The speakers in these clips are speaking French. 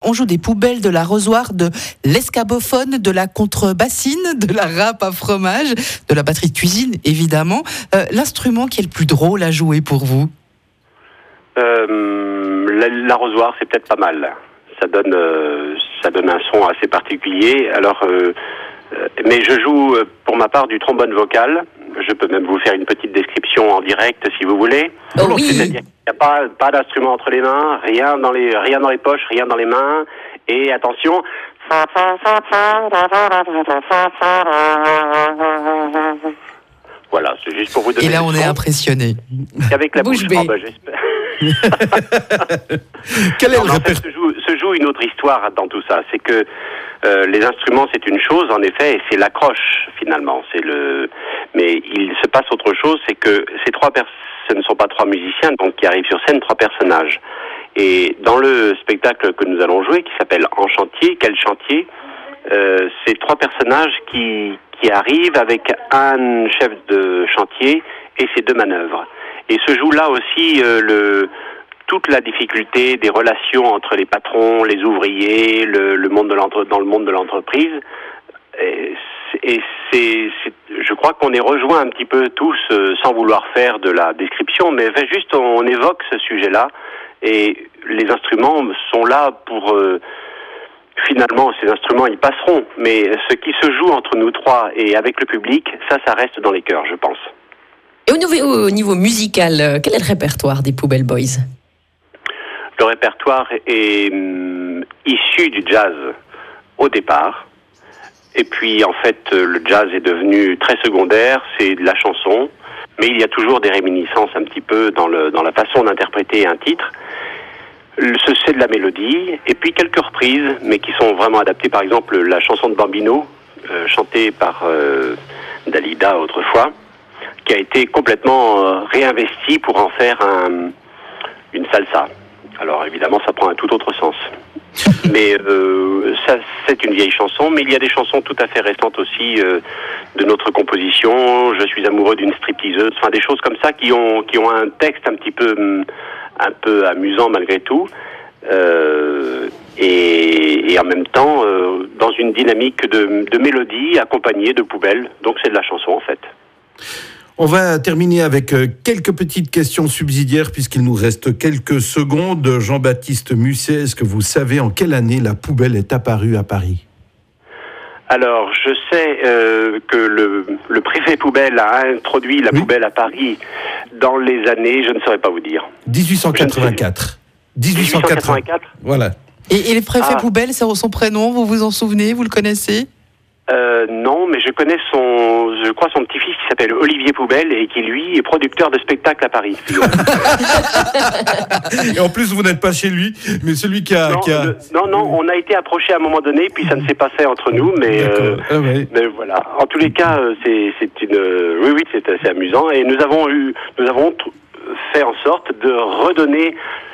On joue des poubelles, de l'arrosoir, de l'escabophone, de la contrebassine, de la râpe à fromage, de la batterie de cuisine, évidemment. L'instrument qui est le plus drôle à jouer pour vous? L'arrosoir, c'est peut-être pas mal. Ça donne un son assez particulier. Alors, mais je joue pour ma part du trombone vocal. Je peux même vous faire une petite description en direct si vous voulez. Oh oui. C'est-à-dire qu'il n'y a pas d'instrument entre les mains, rien dans les poches, rien dans les mains. Et attention. Voilà, c'est juste pour vous donner. Et là, on est impressionné. Avec la bouche. Bouche bée. J'espère. Quel est le En fait, se joue une autre histoire dans tout ça. C'est que les instruments, c'est une chose, en effet, et c'est l'accroche, finalement. Mais il se passe autre chose, c'est que ce ne sont pas trois musiciens, donc qui arrivent sur scène, trois personnages. Et dans le spectacle que nous allons jouer, qui s'appelle En chantier, quel chantier, c'est trois personnages qui arrivent avec un chef de chantier et ses deux manœuvres. Et se joue là aussi toute la difficulté des relations entre les patrons, les ouvriers, dans le monde de l'entreprise. Je crois qu'on est rejoints un petit peu tous, sans vouloir faire de la description, mais juste on évoque ce sujet-là. Et les instruments sont là pour... finalement, ces instruments, ils passeront. Mais ce qui se joue entre nous trois et avec le public, ça reste dans les cœurs, je pense. Et au niveau musical, quel est le répertoire des Poubelle Boys? Le répertoire est issu du jazz au départ. Et puis, en fait, le jazz est devenu très secondaire, c'est de la chanson. Mais il y a toujours des réminiscences un petit peu dans la façon d'interpréter un titre. C'est de la mélodie, et puis quelques reprises, mais qui sont vraiment adaptées. Par exemple, la chanson de Bambino, chantée par Dalida autrefois, qui a été complètement réinvestie pour en faire une salsa. Alors évidemment, ça prend un tout autre sens. Mais ça, c'est une vieille chanson, mais il y a des chansons tout à fait récentes aussi de notre composition. Je suis amoureux d'une stripteaseuse, enfin des choses comme ça qui ont un texte un peu amusant malgré tout, et en même temps dans une dynamique de mélodie accompagnée de poubelles. Donc c'est de la chanson en fait. On va terminer avec quelques petites questions subsidiaires puisqu'il nous reste quelques secondes. Jean-Baptiste Musset, est-ce que vous savez en quelle année la poubelle est apparue à Paris? Alors, je sais que le préfet poubelle a introduit la poubelle à Paris dans les années, je ne saurais pas vous dire. 1884. 1884. Voilà. Et le préfet poubelle, c'est son prénom, vous vous en souvenez, vous le connaissez? Non, mais je connais son petit-fils qui s'appelle Olivier Poubelle et qui, lui, est producteur de spectacles à Paris. Et en plus, vous n'êtes pas chez lui, mais celui qui a... Non, on a été approché à un moment donné, puis ça ne s'est pas fait entre nous, mais voilà. En tous les cas, c'est assez amusant, et nous avons fait en sorte de redonner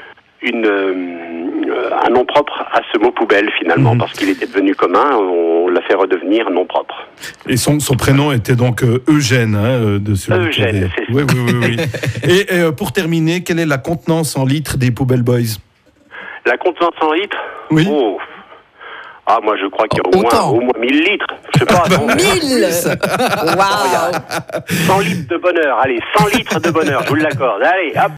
un nom propre à ce mot poubelle finalement, parce qu'il était devenu commun, on l'a fait redevenir nom propre. Et son prénom était donc Eugène, de celui Eugène, qui avait... Oui. Et pour terminer, quelle est la contenance en litres des Poubelle Boys? La contenance en litres? Oui. Oh. Ah, moi je crois qu'il y a au moins 1000 litres. Je sais pas. 1000 Waouh 100 litres de bonheur. Allez, 100 litres de bonheur, je vous l'accorde. Allez, hop.